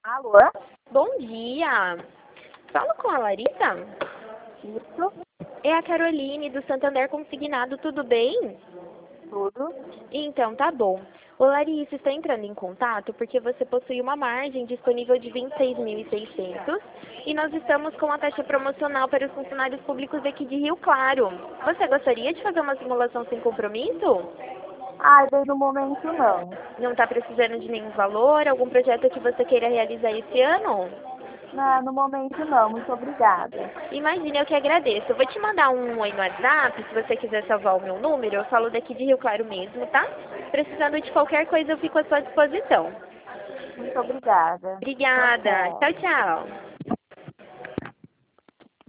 Alô? Bom dia. Falo com a Larissa? Isso, É a Caroline do Santander Consignado, tudo bem? tudo. Então, tá bom. Ô Larissa, está entrando em contato porque você possui uma margem disponível de 26.600 e nós estamos com a taxa promocional para os funcionários públicos aqui de Rio Claro. Você gostaria de fazer uma simulação sem compromisso? Bem no momento não. Não está precisando de nenhum valor? Algum projeto que você queira realizar esse ano? Não, no momento não, muito obrigada. Imagine, eu que agradeço. Eu vou te mandar um oi no WhatsApp, se você quiser salvar o meu número, eu falo daqui de Rio Claro mesmo, tá? Precisando de qualquer coisa, eu fico à sua disposição. Muito obrigada. Obrigada. Até. Tchau, tchau.